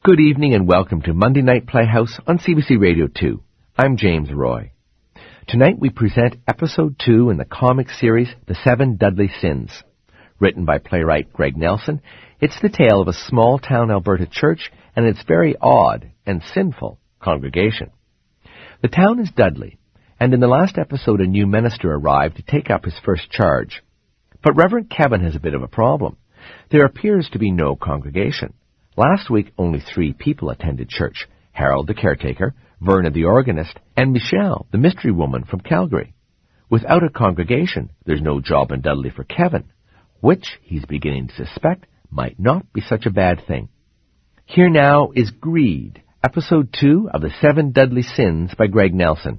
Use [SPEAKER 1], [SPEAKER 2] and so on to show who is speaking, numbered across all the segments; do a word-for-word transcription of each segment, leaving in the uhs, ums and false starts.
[SPEAKER 1] Good evening and welcome to Monday Night Playhouse on C B C Radio two. I'm James Roy. Tonight we present Episode two in the comic series The Seven Dudley Sins. Written by playwright Greg Nelson, it's the tale of a small-town Alberta church and its very odd and sinful congregation. The town is Dudley, and in the last episode a new minister arrived to take up his first charge. But Reverend Kevin has a bit of a problem. There appears to be no congregation. Last week, only three people attended church: Harold the caretaker, Verna the organist, and Michelle, the mystery woman from Calgary. Without a congregation, there's no job in Dudley for Kevin, which he's beginning to suspect might not be such a bad thing. Here now is Greed, Episode two of The Seven Dudley Sins by Greg Nelson.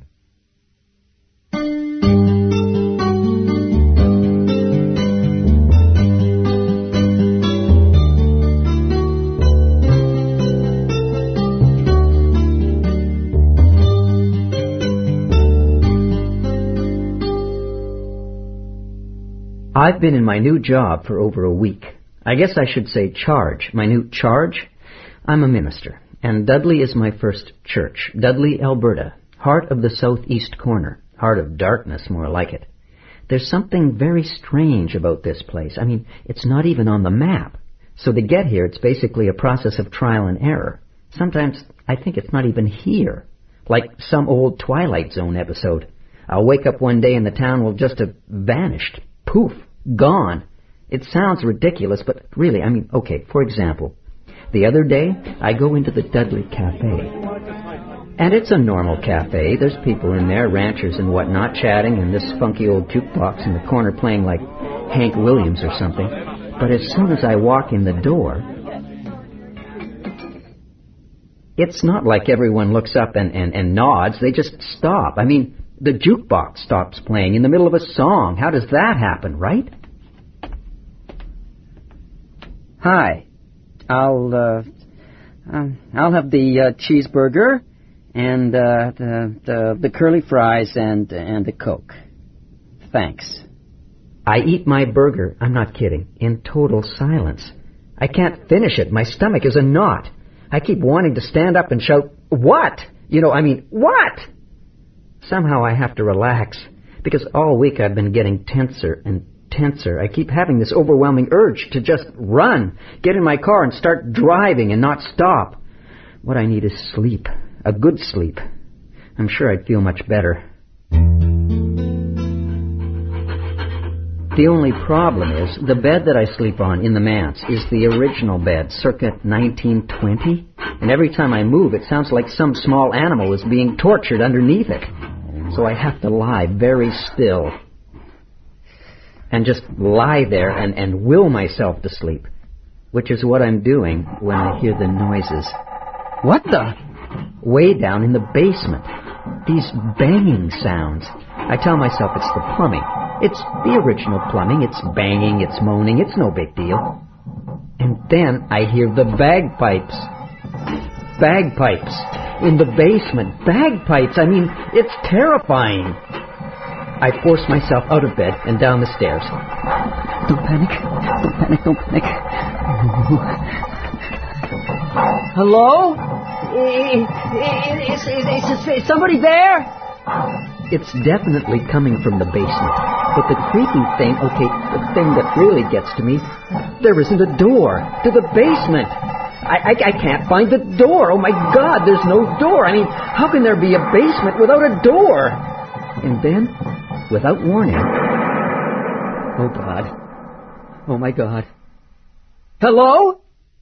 [SPEAKER 2] I've been in my new job for over a week. I guess I should say charge. My new charge? I'm a minister, and Dudley is my first church. Dudley, Alberta, heart of the southeast corner. Heart of darkness, more like it. There's something very strange about this place. I mean, it's not even on the map. So to get here, it's basically a process of trial and error. Sometimes I think it's not even here. Like some old Twilight Zone episode. I'll wake up one day and the town will just have vanished. Poof. Gone. It sounds ridiculous, but really, I mean, okay, for example, the other day, I go into the Dudley Cafe. And it's a normal cafe. There's people in there, ranchers and whatnot, chatting, and this funky old jukebox in the corner playing like Hank Williams or something. But as soon as I walk in the door, it's not like everyone looks up and, and, and nods. They just stop. I mean, the jukebox stops playing in the middle of a song. How does that happen, right?
[SPEAKER 3] Hi. I'll, uh, um, I'll have the uh, cheeseburger and uh, the, the the curly fries and and the Coke. Thanks.
[SPEAKER 2] I eat my burger, I'm not kidding, in total silence. I can't finish it. My stomach is a knot. I keep wanting to stand up and shout, "What?" You know, I mean, what? Somehow I have to relax, because all week I've been getting tenser and tenser. I keep having this overwhelming urge to just run, get in my car and start driving and not stop. What I need is sleep, a good sleep. I'm sure I'd feel much better. The only problem is the bed that I sleep on in the manse is the original bed, circa nineteen twenty, and every time I move it sounds like some small animal is being tortured underneath it. So I have to lie very still and just lie there and, and will myself to sleep, which is what I'm doing when I hear the noises.
[SPEAKER 3] What the?
[SPEAKER 2] Way down in the basement. These banging sounds. I tell myself it's the plumbing. It's the original plumbing. It's banging, it's moaning, it's no big deal. And then I hear the bagpipes. Bagpipes. In the basement. Bagpipes. I mean, it's terrifying. I force myself out of bed and down the stairs.
[SPEAKER 3] Don't panic. Don't panic. Don't panic. Hello? Is, is, is, is somebody there?
[SPEAKER 2] It's definitely coming from the basement. But the creepy thing, okay, the thing that really gets to me, there isn't a door to the basement. I, I, I can't find the door. Oh, my God, there's no door. I mean, how can there be a basement without a door? And then, without warning, oh, God. Oh, my God. Hello?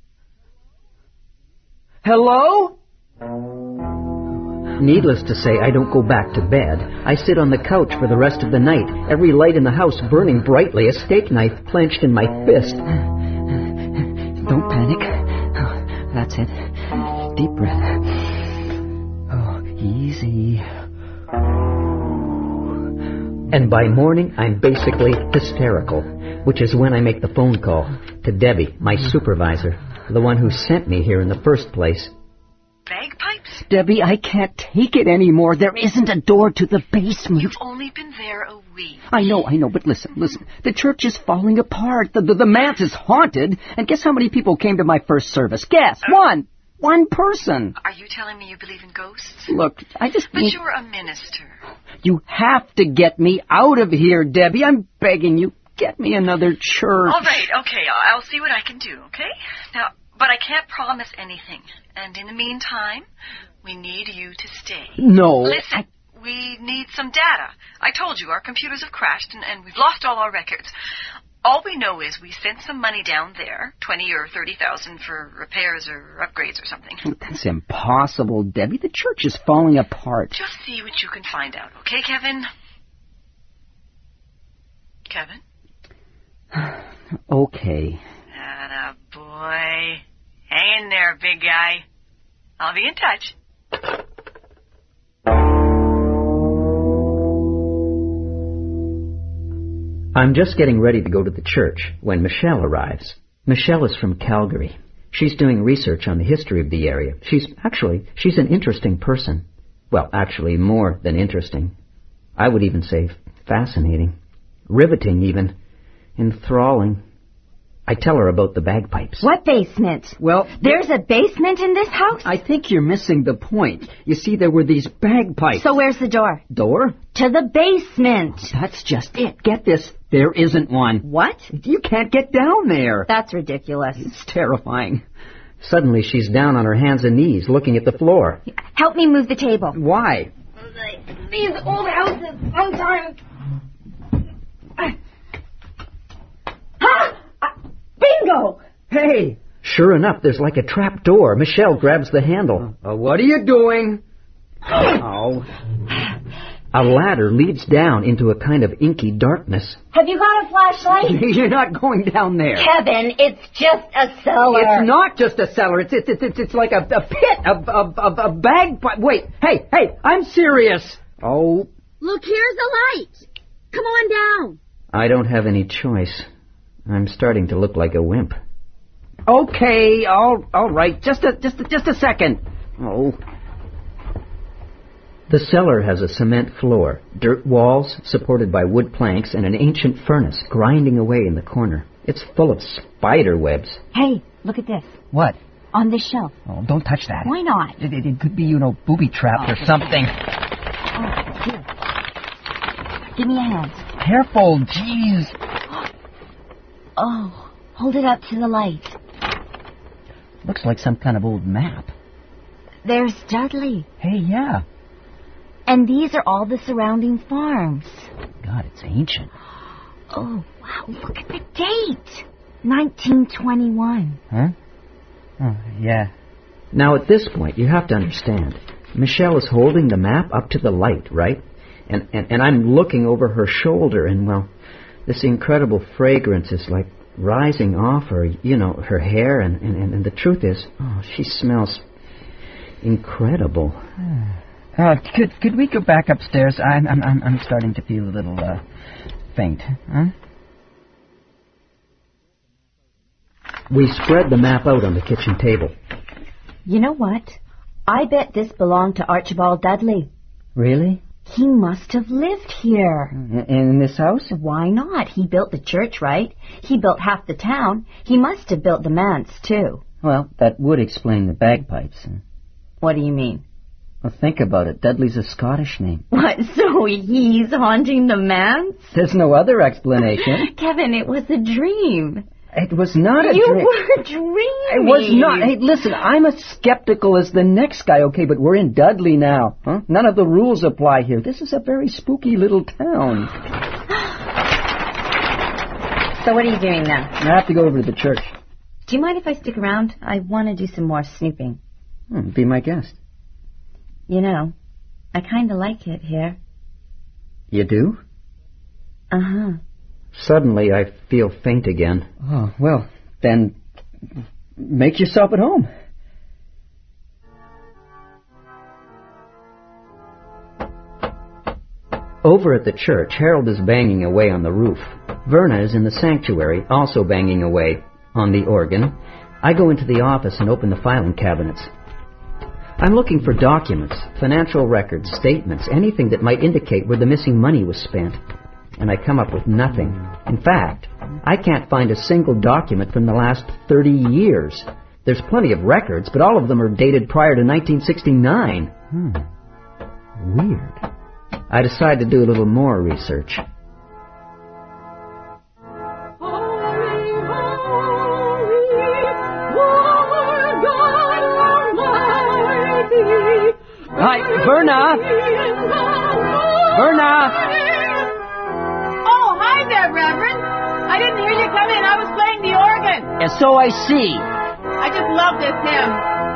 [SPEAKER 2] Hello? Needless to say, I don't go back to bed. I sit on the couch for the rest of the night, every light in the house burning brightly, a steak knife clenched in my fist.
[SPEAKER 3] Don't panic. Oh, that's it. Deep breath. Oh, easy.
[SPEAKER 2] And by morning, I'm basically hysterical, which is when I make the phone call to Debbie, my supervisor, the one who sent me here in the first place.
[SPEAKER 4] Bagpipes?
[SPEAKER 3] Debbie, I can't take it anymore. There isn't a door to the basement.
[SPEAKER 4] You've only been there a week.
[SPEAKER 3] I know, I know, but listen, listen. The church is falling apart. The, the, the manse is haunted. And guess how many people came to my first service? Guess. Uh, One. one person.
[SPEAKER 4] Are you telling me you believe in ghosts?
[SPEAKER 3] Look, I just
[SPEAKER 4] But
[SPEAKER 3] need...
[SPEAKER 4] you're a minister.
[SPEAKER 3] You have to get me out of here, Debbie. I'm begging you. Get me another church.
[SPEAKER 4] All right, okay, I'll see what I can do, okay? Now, but I can't promise anything. And in the meantime, we need you to stay.
[SPEAKER 3] No.
[SPEAKER 4] Listen,
[SPEAKER 3] I...
[SPEAKER 4] we need some data. I told you, our computers have crashed and, and we've lost all our records. All we know is we sent some money down there, twenty or thirty thousand for repairs or upgrades or something.
[SPEAKER 3] That's impossible, Debbie. The church is falling apart.
[SPEAKER 4] Just see what you can find out, okay, Kevin? Kevin?
[SPEAKER 3] Okay.
[SPEAKER 4] Atta boy. Hang in there, big guy. I'll be in touch.
[SPEAKER 2] I'm just getting ready to go to the church when Michelle arrives. Michelle is from Calgary. She's doing research on the history of the area. She's actually, she's an interesting person. Well, actually, more than interesting. I would even say fascinating. Riveting, even. Enthralling. I tell her about the bagpipes.
[SPEAKER 5] What basement?
[SPEAKER 3] Well,
[SPEAKER 5] There's a basement in this house?
[SPEAKER 3] I think you're missing the point. You see, there were these bagpipes.
[SPEAKER 5] So where's the door?
[SPEAKER 3] Door?
[SPEAKER 5] To the basement.
[SPEAKER 3] That's just it. Get this. There isn't one.
[SPEAKER 5] What?
[SPEAKER 3] You can't get down there.
[SPEAKER 5] That's ridiculous.
[SPEAKER 3] It's terrifying.
[SPEAKER 2] Suddenly she's down on her hands and knees looking at the floor.
[SPEAKER 5] Help me move the table.
[SPEAKER 3] Why?
[SPEAKER 5] These old houses sometimes... Ha! Bingo!
[SPEAKER 3] Hey!
[SPEAKER 2] Sure enough, there's like a trap door. Michelle grabs the handle.
[SPEAKER 3] Uh, what are you doing? Oh.
[SPEAKER 2] A ladder leads down into a kind of inky darkness.
[SPEAKER 5] Have you got a flashlight?
[SPEAKER 3] You're not going down there.
[SPEAKER 5] Kevin, it's just a cellar.
[SPEAKER 3] It's not just a cellar. It's it's it's, it's like a, a pit, a, a, a, a bagpipe. Wait, hey, hey, I'm serious. Oh.
[SPEAKER 6] Look, here's the light. Come on down.
[SPEAKER 2] I don't have any choice. I'm starting to look like a wimp.
[SPEAKER 3] Okay, all all right. Just a just a, just a second. Oh.
[SPEAKER 2] The cellar has a cement floor, dirt walls supported by wood planks, and an ancient furnace grinding away in the corner. It's full of spider webs.
[SPEAKER 5] Hey, look at this.
[SPEAKER 3] What?
[SPEAKER 5] On this shelf.
[SPEAKER 3] Oh, don't touch that.
[SPEAKER 5] Why not?
[SPEAKER 3] It, it, it could be, you know, booby trapped or something.
[SPEAKER 5] Oh, here. Give me a hand.
[SPEAKER 3] Careful, jeez.
[SPEAKER 5] Oh, hold it up to the light.
[SPEAKER 3] Looks like some kind of old map.
[SPEAKER 5] There's Dudley.
[SPEAKER 3] Hey, yeah.
[SPEAKER 5] And these are all the surrounding farms.
[SPEAKER 3] God, it's ancient.
[SPEAKER 5] Oh, wow, look at the date. nineteen twenty-one.
[SPEAKER 3] Huh? Oh, yeah.
[SPEAKER 2] Now, at this point, you have to understand, Michelle is holding the map up to the light, right? And, and, and I'm looking over her shoulder, and, well, this incredible fragrance is like rising off her, you know, her hair, and, and, and the truth is, oh, she smells incredible.
[SPEAKER 3] Uh, could could we go back upstairs? I'm I'm I'm, I'm starting to feel a little uh, faint. Huh?
[SPEAKER 2] We spread the map out on the kitchen table.
[SPEAKER 5] You know what? I bet this belonged to Archibald Dudley.
[SPEAKER 3] Really?
[SPEAKER 5] He must have lived here.
[SPEAKER 3] In, in this house?
[SPEAKER 5] Why not? He built the church, right? He built half the town. He must have built the manse, too.
[SPEAKER 3] Well, that would explain the bagpipes.
[SPEAKER 5] What do you mean?
[SPEAKER 3] Well, think about it. Dudley's a Scottish name.
[SPEAKER 5] What, so he's haunting the manse?
[SPEAKER 3] There's no other explanation.
[SPEAKER 5] Kevin, it was a dream.
[SPEAKER 3] It was not a
[SPEAKER 5] you
[SPEAKER 3] dream.
[SPEAKER 5] were dreaming.
[SPEAKER 3] It was not. Hey, listen, I'm as skeptical as the next guy, okay, but we're in Dudley now. Huh? None of the rules apply here. This is a very spooky little town.
[SPEAKER 5] So what are you doing now?
[SPEAKER 3] I have to go over to the church.
[SPEAKER 5] Do you mind if I stick around? I want to do some more snooping.
[SPEAKER 3] Hmm, be my guest.
[SPEAKER 5] You know, I kind of like it here.
[SPEAKER 3] You do?
[SPEAKER 5] Uh-huh.
[SPEAKER 2] Suddenly, I feel faint again.
[SPEAKER 3] Oh, well, then make yourself at home.
[SPEAKER 2] Over at the church, Harold is banging away on the roof. Verna is in the sanctuary, also banging away on the organ. I go into the office and open the filing cabinets. I'm looking for documents, financial records, statements, anything that might indicate where the missing money was spent. And I come up with nothing. In fact, I can't find a single document from the last thirty years. There's plenty of records, but all of them are dated prior to nineteen sixty-nine. Hmm. Weird. I decided to do a little more research.
[SPEAKER 3] Hi, Verna! Verna!
[SPEAKER 7] Oh, hi there, Reverend. I didn't hear you come in. I was playing the organ.
[SPEAKER 3] And so I see.
[SPEAKER 7] I just love this hymn.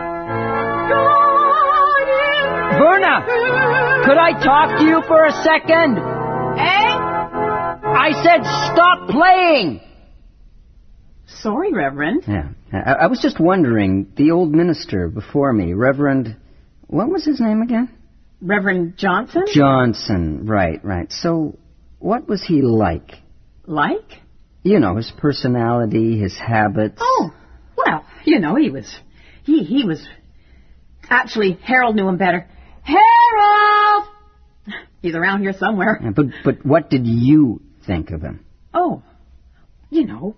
[SPEAKER 3] Verna! Could I talk to you for a second?
[SPEAKER 7] Eh?
[SPEAKER 3] I said stop playing!
[SPEAKER 7] Sorry, Reverend.
[SPEAKER 3] Yeah. I, I was just wondering, the old minister before me, Reverend... What was his name again?
[SPEAKER 7] Reverend Johnson?
[SPEAKER 3] Johnson, right, right. So, what was he like?
[SPEAKER 7] Like?
[SPEAKER 3] You know, his personality, his habits.
[SPEAKER 7] Oh, well, you know, he was... He, he was... Actually, Harold knew him better. Harold! He's around here somewhere.
[SPEAKER 3] Yeah, but, but what did you think of him?
[SPEAKER 7] Oh, you know...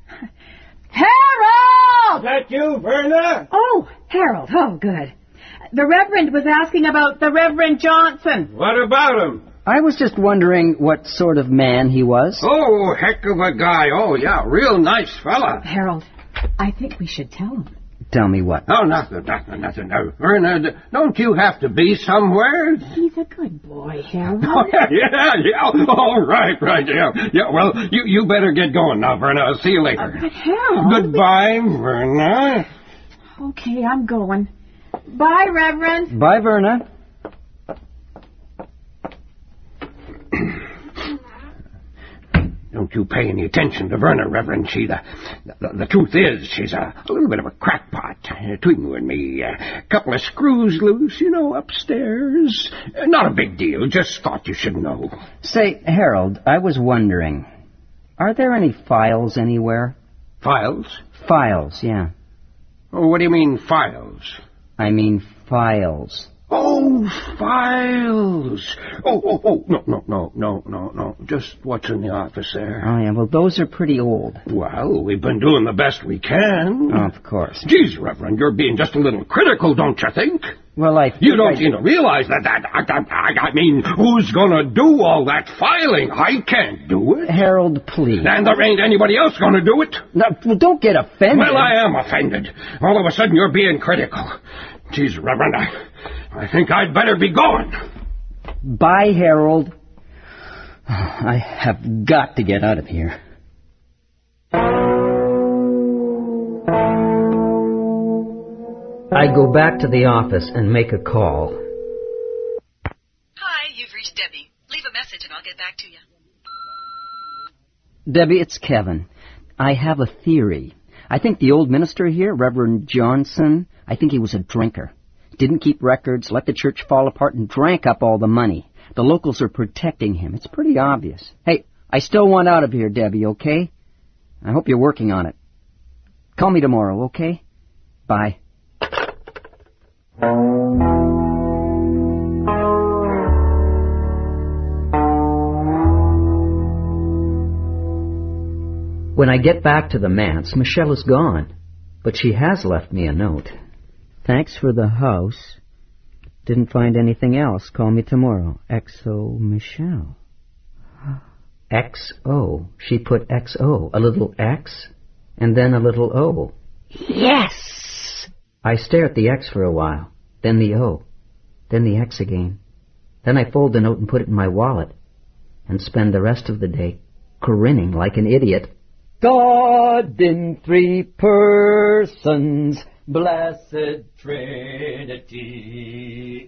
[SPEAKER 7] Harold!
[SPEAKER 8] Is that you, Verna?
[SPEAKER 7] Oh, Harold. Oh, good. The Reverend was asking about the Reverend Johnson.
[SPEAKER 8] What about him?
[SPEAKER 3] I was just wondering what sort of man he was.
[SPEAKER 8] Oh, heck of a guy. Oh, yeah, real nice fella.
[SPEAKER 7] Harold, I think we should tell him.
[SPEAKER 3] Tell me what?
[SPEAKER 8] Oh, nothing, nothing, nothing. No, Verna, don't you have to be somewhere?
[SPEAKER 7] He's a good boy, Harold.
[SPEAKER 8] Oh, yeah, yeah, yeah. Oh, right, right, yeah. Yeah, well, you, you better get going now, Verna. I'll see you later.
[SPEAKER 7] Uh, but Harold...
[SPEAKER 8] Goodbye, Verna.
[SPEAKER 7] Okay, I'm going. Bye, Reverend.
[SPEAKER 3] Bye, Verna.
[SPEAKER 8] Don't you pay any attention to Verna, Reverend. She, the, the, the truth is, she's a, a little bit of a crackpot. Uh, between you and me, a uh, couple of screws loose, you know, upstairs. Uh, not a big deal. Just thought you should know.
[SPEAKER 3] Say, Harold, I was wondering, are there any files anywhere?
[SPEAKER 8] Files?
[SPEAKER 3] Files, yeah.
[SPEAKER 8] Oh, what do you mean, files?
[SPEAKER 3] I mean files.
[SPEAKER 8] Oh, files. Oh, oh, oh, no, no, no, no, no, no. Just what's in the office there.
[SPEAKER 3] Oh, yeah, well, those are pretty old.
[SPEAKER 8] Well, we've been doing the best we can.
[SPEAKER 3] Oh, of course.
[SPEAKER 8] Geez, Reverend, you're being just a little critical, don't you think?
[SPEAKER 3] Well, I...
[SPEAKER 8] You don't
[SPEAKER 3] I...
[SPEAKER 8] seem to realize that, that, I, I, I mean, who's gonna do all that filing? I can't do it.
[SPEAKER 3] Harold, please.
[SPEAKER 8] And there ain't anybody else gonna do it.
[SPEAKER 3] No, well, don't get offended.
[SPEAKER 8] Well, I am offended. All of a sudden, you're being critical. Geez, Reverend, I, I think I'd better be going.
[SPEAKER 3] Bye, Harold. I have got to get out of here. I go back to the office and make a call.
[SPEAKER 4] Hi, you've reached Debbie. Leave a message and I'll get back to you.
[SPEAKER 3] Debbie, it's Kevin. I have a theory. I think the old minister here, Reverend Johnson, I think he was a drinker. Didn't keep records, let the church fall apart, and drank up all the money. The locals are protecting him. It's pretty obvious. Hey, I still want out of here, Debbie, okay? I hope you're working on it. Call me tomorrow, okay? Bye. When I get back to the manse, Michelle is gone, but she has left me a note. Thanks for the house. Didn't find anything else. Call me tomorrow. X O Michelle. X O. She put X O. A little X, and then a little O. Yes! I stare at the X for a while, then the O, then the X again. Then I fold the note and put it in my wallet, and spend the rest of the day grinning like an idiot. God in three persons, blessed Trinity.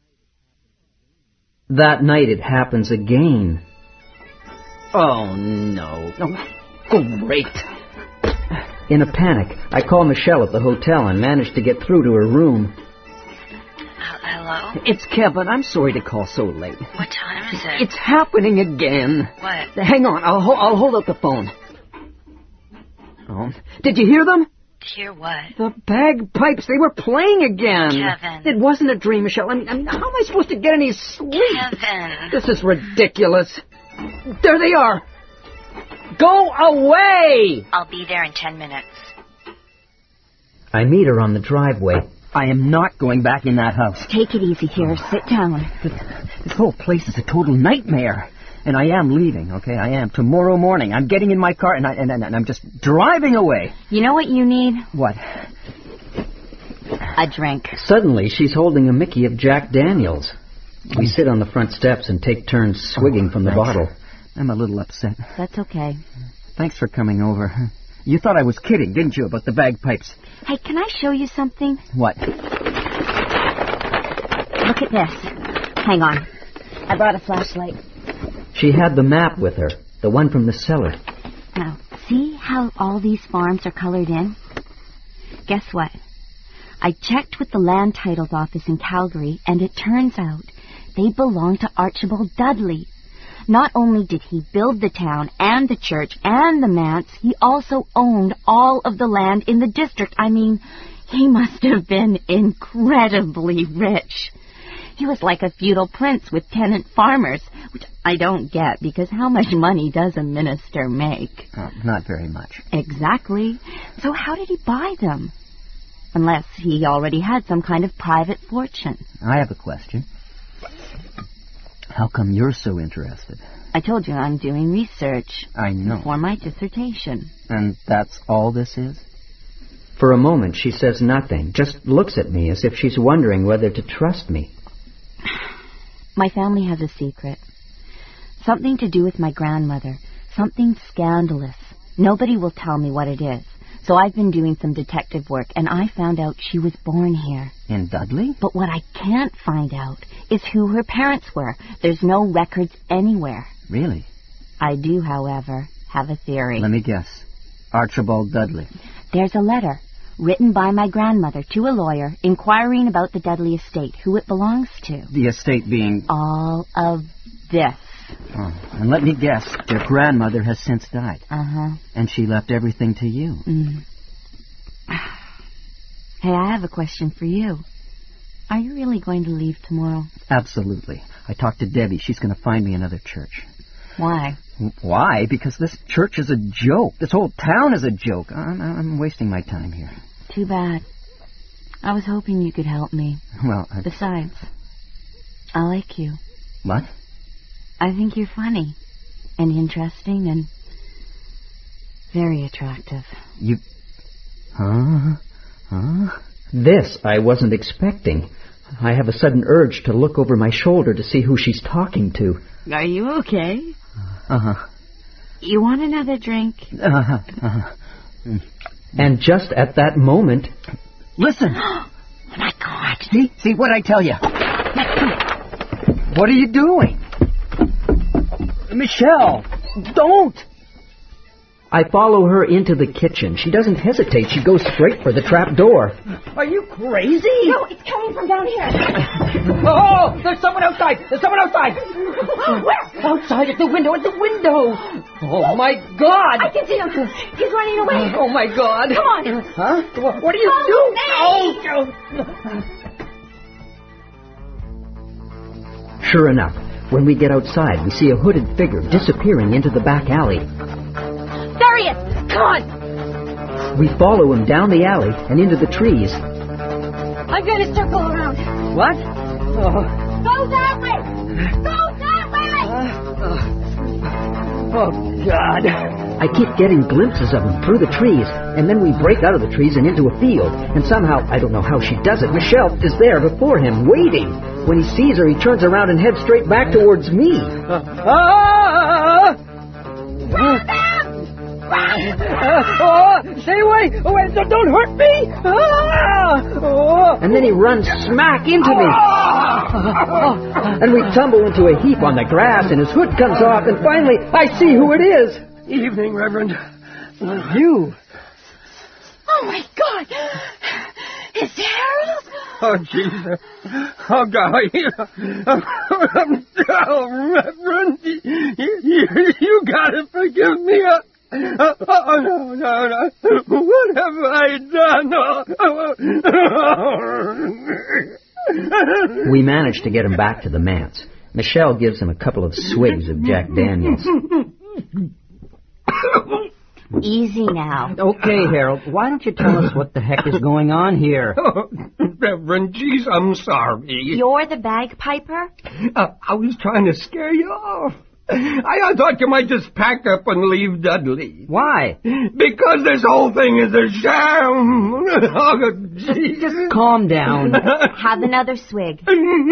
[SPEAKER 3] That night it happens again. Oh, no. Oh, great. In a panic, I call Michelle at the hotel and manage to get through to her room.
[SPEAKER 4] Hello?
[SPEAKER 3] It's Kevin. I'm sorry to call so late.
[SPEAKER 4] What time is it?
[SPEAKER 3] It's happening again.
[SPEAKER 4] What?
[SPEAKER 3] Hang on. I'll, ho- I'll hold up the phone. Oh, did you hear them?
[SPEAKER 4] Hear what?
[SPEAKER 3] The bagpipes. They were playing again.
[SPEAKER 4] Kevin.
[SPEAKER 3] It wasn't a dream, Michelle. I mean, I mean, how am I supposed to get any sleep?
[SPEAKER 4] Kevin.
[SPEAKER 3] This is ridiculous. There they are. Go away!
[SPEAKER 4] I'll be there in ten minutes.
[SPEAKER 2] I meet her on the driveway.
[SPEAKER 3] I am not going back in that house.
[SPEAKER 5] Take it easy here. Sit down.
[SPEAKER 3] This, this whole place is a total nightmare. And I am leaving, okay? I am. Tomorrow morning. I'm getting in my car and, I, and, and I'm just driving away.
[SPEAKER 5] You know what you need?
[SPEAKER 3] What?
[SPEAKER 5] A drink.
[SPEAKER 2] Suddenly, she's holding a Mickey of Jack Daniels. We sit on the front steps and take turns swigging oh, from the
[SPEAKER 3] thanks.
[SPEAKER 2] bottle.
[SPEAKER 3] I'm a little upset.
[SPEAKER 5] That's okay.
[SPEAKER 3] Thanks for coming over. You thought I was kidding, didn't you, about the bagpipes?
[SPEAKER 5] Hey, can I show you something?
[SPEAKER 3] What?
[SPEAKER 5] Look at this. Hang on. I brought a flashlight.
[SPEAKER 2] She had the map with her, the one from the cellar.
[SPEAKER 5] Now, see how all these farms are colored in? Guess what? I checked with the land titles office in Calgary, and it turns out they belong to Archibald Dudley. Not only did he build the town and the church and the manse, he also owned all of the land in the district. I mean, he must have been incredibly rich. He was like a feudal prince with tenant farmers, which I don't get, because how much money does a minister make?
[SPEAKER 3] Oh, not very much.
[SPEAKER 5] Exactly. So how did he buy them? Unless he already had some kind of private fortune.
[SPEAKER 3] I have a question. How come you're so interested?
[SPEAKER 5] I told you I'm doing research.
[SPEAKER 3] I know.
[SPEAKER 5] For my dissertation.
[SPEAKER 3] And that's all this is?
[SPEAKER 2] For a moment, she says nothing, just looks at me as if she's wondering whether to trust me.
[SPEAKER 5] My family has a secret. Something to do with my grandmother. Something scandalous. Nobody will tell me what it is. So I've been doing some detective work, and I found out she was born here.
[SPEAKER 3] In Dudley?
[SPEAKER 5] But what I can't find out is who her parents were. There's no records anywhere.
[SPEAKER 3] Really?
[SPEAKER 5] I do, however, have a theory.
[SPEAKER 3] Let me guess. Archibald Dudley.
[SPEAKER 5] There's a letter written by my grandmother to a lawyer inquiring about the Dudley estate, who it belongs to.
[SPEAKER 3] The estate being?
[SPEAKER 5] All of this.
[SPEAKER 3] Oh, and let me guess, your grandmother has since died.
[SPEAKER 5] Uh-huh.
[SPEAKER 3] And she left everything to you.
[SPEAKER 5] Mm. Hey, I have a question for you. Are you really going to leave tomorrow?
[SPEAKER 3] Absolutely. I talked to Debbie. She's going to find me another church.
[SPEAKER 5] Why?
[SPEAKER 3] Why? Because this church is a joke. This whole town is a joke. I'm, I'm wasting my time here.
[SPEAKER 5] Too bad. I was hoping you could help me.
[SPEAKER 3] Well, I...
[SPEAKER 5] Besides, I like you.
[SPEAKER 3] What?
[SPEAKER 5] I think you're funny and interesting and very attractive.
[SPEAKER 3] You... Huh? Huh?
[SPEAKER 2] This I wasn't expecting. I have a sudden urge to look over my shoulder to see who she's talking to.
[SPEAKER 5] Are you okay?
[SPEAKER 3] Uh-huh.
[SPEAKER 5] You want another drink?
[SPEAKER 3] Uh-huh. Uh-huh. Mm.
[SPEAKER 2] And just at that moment...
[SPEAKER 3] Listen!
[SPEAKER 5] Oh, my God.
[SPEAKER 3] See? See what I tell you? What are you doing? Michelle! Don't!
[SPEAKER 2] I follow her into the kitchen. She doesn't hesitate. She goes straight for the trap door.
[SPEAKER 3] Are you crazy?
[SPEAKER 6] No, it's coming from down here.
[SPEAKER 3] Oh, there's someone outside. There's someone outside. Where? Outside at the window, at the window. Oh, my God.
[SPEAKER 6] I can see him. He's running away.
[SPEAKER 3] Oh, my God.
[SPEAKER 6] Come on.
[SPEAKER 3] Huh? What are you doing?
[SPEAKER 6] Oh,
[SPEAKER 2] no. Sure enough, when we get outside, we see a hooded figure disappearing into the back alley.
[SPEAKER 6] There he is! Come on!
[SPEAKER 2] We follow him down the alley and into the trees.
[SPEAKER 6] I'm going to circle around.
[SPEAKER 3] What? Oh.
[SPEAKER 6] Go that way! Go that way!
[SPEAKER 3] Uh, uh, oh, God.
[SPEAKER 2] I keep getting glimpses of him through the trees, and then we break out of the trees and into a field. And somehow, I don't know how she does it, Michelle is there before him, waiting. When he sees her, he turns around and heads straight back towards me.
[SPEAKER 3] Uh, ah!
[SPEAKER 6] Grab them!
[SPEAKER 3] Uh, oh, stay away! Oh, wait, don't hurt me! Ah! Oh.
[SPEAKER 2] And then he runs smack into me. Ah! And we tumble into a heap on the grass, and his hood comes off, and finally I see who it is.
[SPEAKER 8] Evening, Reverend.
[SPEAKER 2] You.
[SPEAKER 6] Oh, my God! Is it Harold?
[SPEAKER 8] Oh, Jesus. Oh, God. Oh, Reverend, you, you, you gotta forgive me. Oh, oh, no, no, no. What have I done? Oh.
[SPEAKER 2] We manage to get him back to the manse. Michelle gives him a couple of swigs of Jack Daniels.
[SPEAKER 5] Easy now.
[SPEAKER 2] Okay, Harold, why don't you tell us what the heck is going on here?
[SPEAKER 8] Oh, Reverend, geez, I'm sorry.
[SPEAKER 5] You're the bagpiper?
[SPEAKER 8] Uh, I was trying to scare you off. I, I thought you might just pack up and leave Dudley.
[SPEAKER 2] Why?
[SPEAKER 8] Because this whole thing is a sham. Oh, geez.
[SPEAKER 2] Just calm down.
[SPEAKER 5] Have another swig.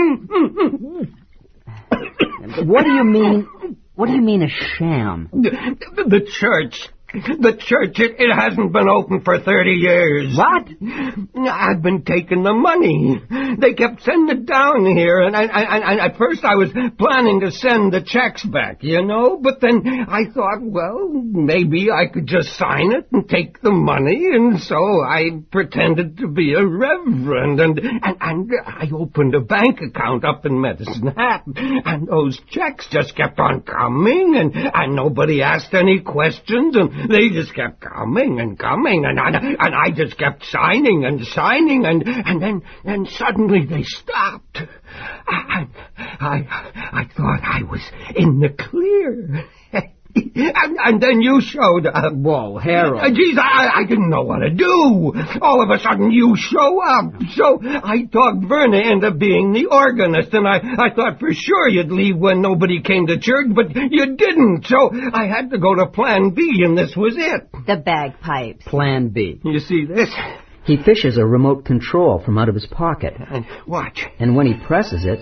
[SPEAKER 2] What do you mean? What do you mean a sham?
[SPEAKER 8] The, the church. The church, it, it hasn't been open for thirty years.
[SPEAKER 2] What?
[SPEAKER 8] I've been taking the money. They kept sending it down here, and, I, I, and at first I was planning to send the checks back, you know, but then I thought, well, maybe I could just sign it and take the money, and so I pretended to be a reverend, and, and, and I opened a bank account up in Medicine Hat, and those checks just kept on coming, and, and nobody asked any questions, and they just kept coming and coming, and I, and I just kept signing and signing, and, and then, then suddenly they stopped. And I, I thought I was in the clear. And, and then you showed up.
[SPEAKER 2] Whoa, Harold.
[SPEAKER 8] Uh, geez, I, I didn't know what to do. All of a sudden you show up. So I talked Verna into being the organist, and I, I thought for sure you'd leave when nobody came to church, but you didn't. So I had to go to Plan B, and this was it.
[SPEAKER 5] The bagpipes.
[SPEAKER 2] Plan B.
[SPEAKER 8] You see this?
[SPEAKER 2] He fishes a remote control from out of his pocket.
[SPEAKER 8] And watch.
[SPEAKER 2] And when he presses it...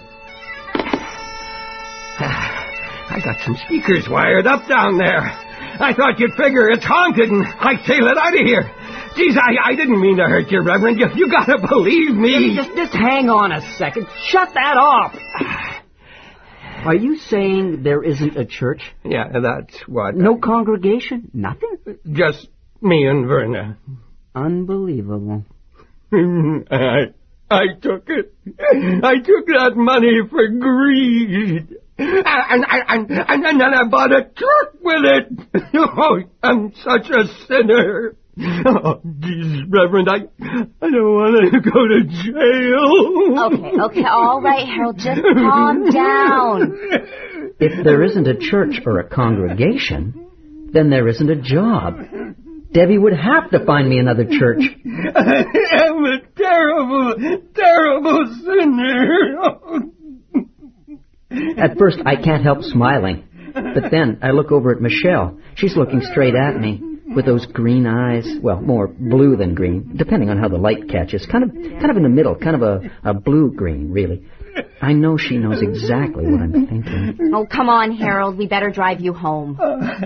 [SPEAKER 8] I got some speakers wired up down there. I thought you'd figure it's haunted and I'd sail it out of here. Geez, I, I didn't mean to hurt you, Reverend. You, you gotta believe me.
[SPEAKER 2] Just, just hang on a second. Shut that off. Are you saying there isn't a church?
[SPEAKER 8] Yeah, that's what.
[SPEAKER 2] No congregation? Nothing?
[SPEAKER 8] Just me and Verna.
[SPEAKER 2] Unbelievable.
[SPEAKER 8] I, I took it. I took that money for greed. And, and, and, and then I bought a truck with it. Oh, I'm such a sinner. Oh, Jesus, Reverend, I, I don't want to go to jail.
[SPEAKER 5] Okay, okay, all right, Harold, just calm down.
[SPEAKER 2] If there isn't a church or a congregation, then there isn't a job. Debbie would have to find me another church.
[SPEAKER 8] I'm a terrible, terrible sinner.
[SPEAKER 2] At first, I can't help smiling. But then I look over at Michelle. She's looking straight at me with those green eyes. Well, more blue than green, depending on how the light catches. Kind of kind of in the middle, kind of a, a blue-green, really. I know she knows exactly what I'm thinking.
[SPEAKER 5] Oh, come on, Harold. We better drive you home.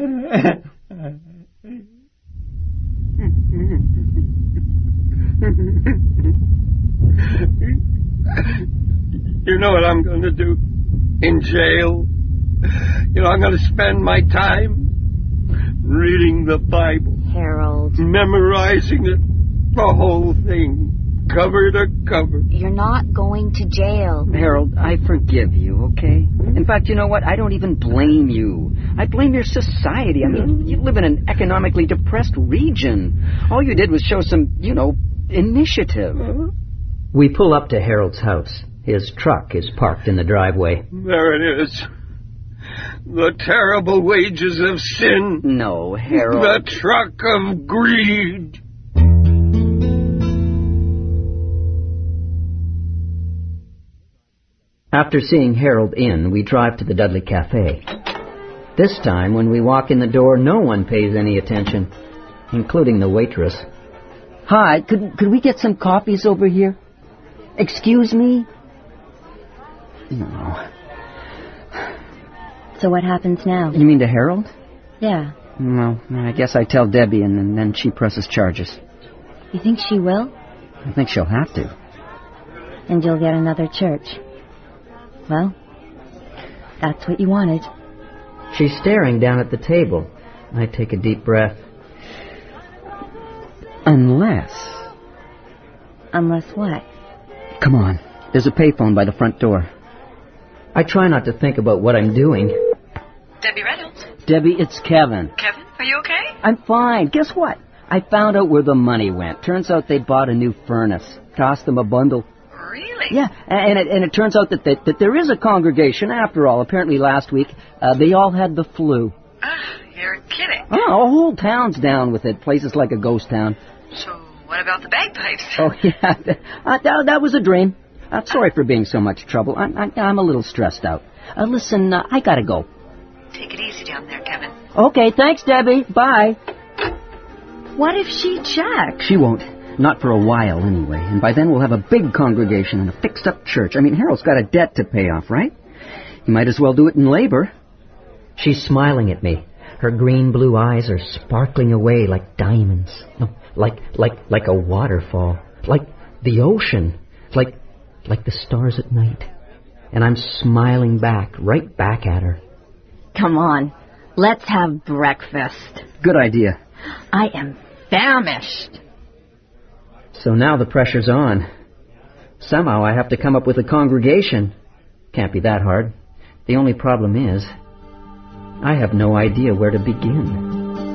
[SPEAKER 8] You know what I'm going to do? In jail. You know, I'm going to spend my time reading the Bible.
[SPEAKER 5] Harold.
[SPEAKER 8] Memorizing it. The whole thing. Cover to cover.
[SPEAKER 5] You're not going to jail.
[SPEAKER 3] Harold, I forgive you, okay? In fact, you know what? I don't even blame you. I blame your society. I mean, you live in an economically depressed region. All you did was show some, you know, initiative.
[SPEAKER 2] We pull up to Harold's house. His truck is parked in the driveway.
[SPEAKER 8] There it is. The terrible wages of sin.
[SPEAKER 3] No, Harold.
[SPEAKER 8] The truck of greed.
[SPEAKER 2] After seeing Harold in, we drive to the Dudley Cafe. This time, when we walk in the door, no one pays any attention, including the waitress.
[SPEAKER 3] Hi, could could we get some coffees over here? Excuse me? No.
[SPEAKER 5] So what happens now?
[SPEAKER 3] You mean to Harold?
[SPEAKER 5] Yeah.
[SPEAKER 3] Well, I guess I tell Debbie and, and then she presses charges.
[SPEAKER 5] You think she will?
[SPEAKER 3] I think she'll have to.
[SPEAKER 5] And you'll get another church. Well, that's what you wanted.
[SPEAKER 2] She's staring down at the table. I take a deep breath.
[SPEAKER 3] Unless...
[SPEAKER 5] Unless what?
[SPEAKER 3] Come on. There's a payphone by the front door.
[SPEAKER 2] I try not to think about what I'm doing.
[SPEAKER 4] Debbie Reynolds.
[SPEAKER 3] Debbie, it's Kevin.
[SPEAKER 4] Kevin, are you okay?
[SPEAKER 3] I'm fine. Guess what? I found out where the money went. Turns out they bought a new furnace. Cost them a bundle.
[SPEAKER 4] Really?
[SPEAKER 3] Yeah, and it, and it turns out that, that, that there is a congregation after all. Apparently last week, uh, they all had the flu.
[SPEAKER 4] Ah, You're kidding.
[SPEAKER 3] Oh, a whole town's down with it. Places like a ghost town.
[SPEAKER 4] So what about the bagpipes?
[SPEAKER 3] Oh, yeah. Uh, that, that was a dream. Uh, sorry for being so much trouble. I'm, I'm, I'm a little stressed out. Uh, listen, uh, I gotta go.
[SPEAKER 4] Take it easy down there, Kevin.
[SPEAKER 3] Okay, thanks, Debbie. Bye.
[SPEAKER 7] What if she checks?
[SPEAKER 3] She won't. Not for a while, anyway. And by then we'll have a big congregation and a fixed-up church. I mean, Harold's got a debt to pay off, right? He might as well do it in labor.
[SPEAKER 2] She's smiling at me. Her green-blue eyes are sparkling away like diamonds. No, like, like, like a waterfall. Like the ocean. Like, like the stars at night. And I'm smiling back, right back at her.
[SPEAKER 7] Come on, let's have breakfast.
[SPEAKER 3] Good idea.
[SPEAKER 7] I am famished.
[SPEAKER 2] So now the pressure's on. Somehow I have to come up with a congregation. Can't be that hard. The only problem is, I have no idea where to begin.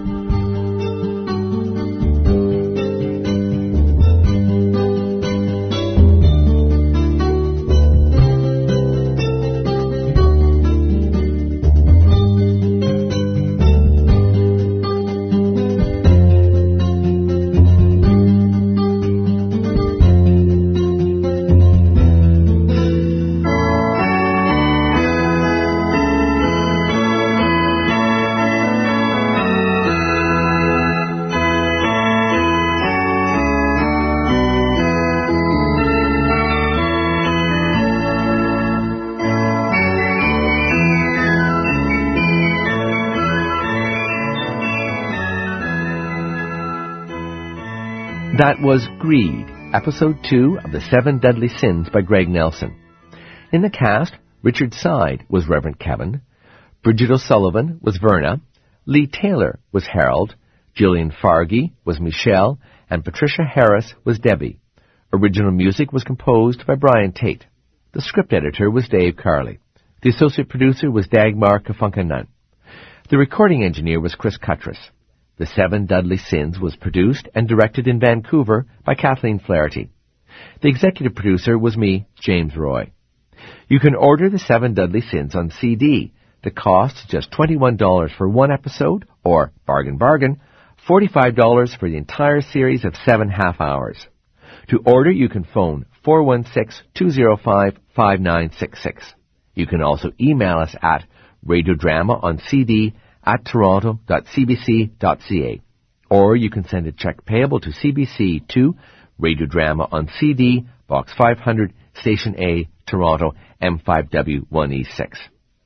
[SPEAKER 1] That was Greed, Episode two of The Seven Deadly Sins by Greg Nelson. In the cast, Richard Side was Reverend Kevin, Bridget O'Sullivan was Verna, Lee Taylor was Harold, Gillian Fargy was Michelle, and Patricia Harris was Debbie. Original music was composed by Brian Tate. The script editor was Dave Carley. The associate producer was Dagmar Kafunkanan. The recording engineer was Chris Cuttress. The Seven Deadly Sins was produced and directed in Vancouver by Kathleen Flaherty. The executive producer was me, James Roy. You can order The Seven Deadly Sins on C D. The cost is just twenty-one dollars for one episode, or, bargain bargain, forty-five dollars for the entire series of seven half hours. To order, you can phone four one six, two zero five, five nine six six. You can also email us at radiodrama on C D at toronto dot c b c dot c a. Or you can send a check payable to C B C to Radiodrama on C D, Box five hundred, Station A, Toronto, M five W one E six.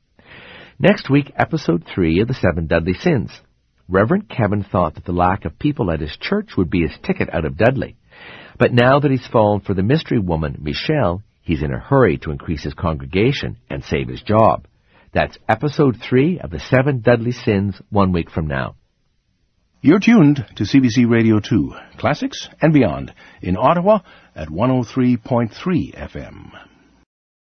[SPEAKER 1] Next week, Episode three of The Seven Deadly Sins. Reverend Kevin thought that the lack of people at his church would be his ticket out of Dudley. But now that he's fallen for the mystery woman, Michelle, he's in a hurry to increase his congregation and save his job. That's Episode three of The Seven Deadly Sins, one week from now.
[SPEAKER 9] You're tuned to C B C Radio two, Classics and Beyond, in Ottawa at one oh three point three F M.